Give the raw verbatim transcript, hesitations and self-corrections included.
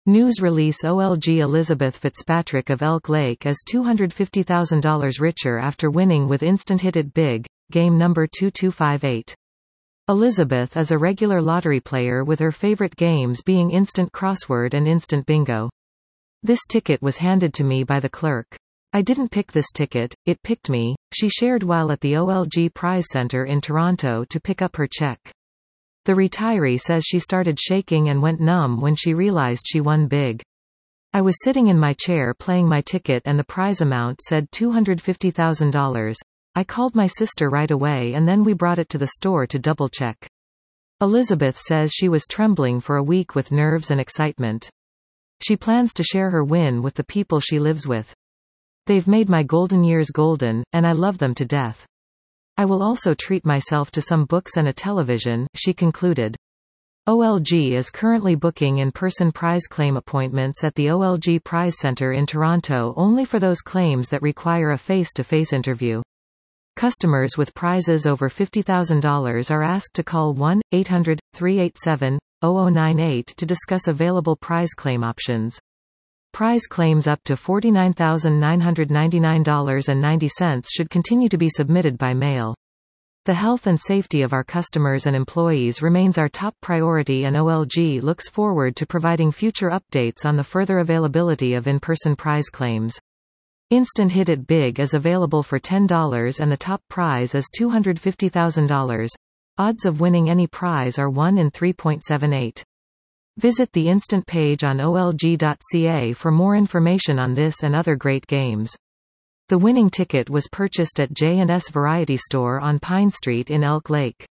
News release: O L G Elizabeth Fitzpatrick of Elk Lake is two hundred fifty thousand dollars richer after winning with Instant Hit It Big, game number two two five eight. Elizabeth is a regular lottery player with her favorite games being Instant Crossword and Instant Bingo. This ticket was handed to me by the clerk. I didn't pick this ticket, it picked me, she shared while at the O L G Prize Center in Toronto to pick up her check. The retiree says she started shaking and went numb when she realized she won big. I was sitting in my chair playing my ticket and the prize amount said two hundred fifty thousand dollars. I called my sister right away and then we brought it to the store to double check. Elizabeth says she was trembling for a week with nerves and excitement. She plans to share her win with the people she lives with. They've made my golden years golden, and I love them to death. I will also treat myself to some books and a television, she concluded. O L G is currently booking in-person prize claim appointments at the O L G Prize Center in Toronto only for those claims that require a face-to-face interview. Customers with prizes over fifty thousand dollars are asked to call one eight hundred, three eight seven, zero zero nine eight to discuss available prize claim options. Prize claims up to forty-nine thousand nine hundred ninety-nine dollars and ninety cents should continue to be submitted by mail. The health and safety of our customers and employees remains our top priority, and O L G looks forward to providing future updates on the further availability of in-person prize claims. Instant Hit It Big is available for ten dollars and the top prize is two hundred fifty thousand dollars. Odds of winning any prize are one in three point seven eight. Visit the Instant page on O L G dot C A for more information on this and other great games. The winning ticket was purchased at J and S Variety Store on Pine Street in Elk Lake.